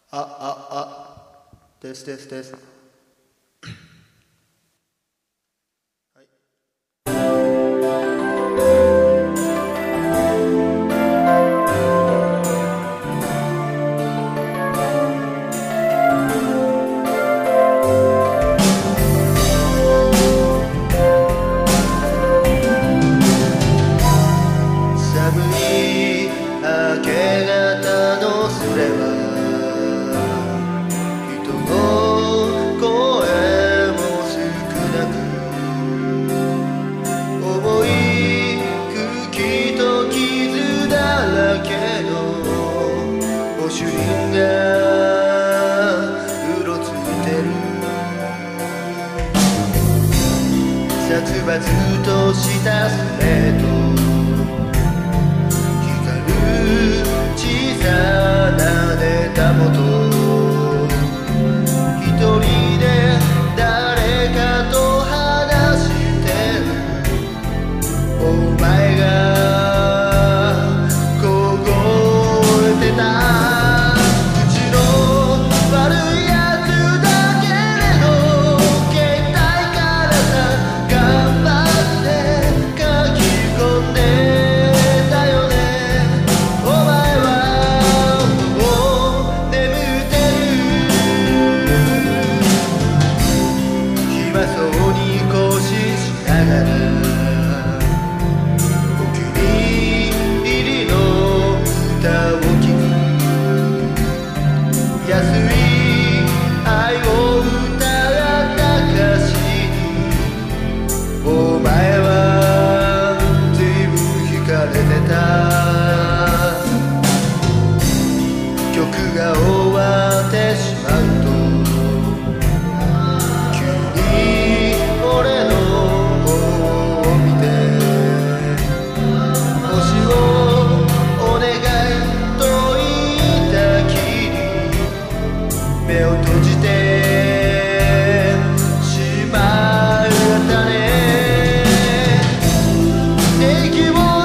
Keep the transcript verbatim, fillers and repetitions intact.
あああですですです。はい寒い明け方の空は人の声も少なく、思い茎と傷だらけの御朱印がうろついてる。殺伐としたスレート、小さなネタ元、一人で誰かと話してる。お前が凍えてた口の悪いやつだけれど、携帯からさ頑張って書き込んでたよね。お前はもう眠ってる。暇そうに更新しながらお気に入りの歌を聴く。安い愛を歌った歌詞にお前は随分惹かれてた。曲が終わってしまうと急に俺の方を見て星をお願いと言ったきり目を閉じてしまったね。息を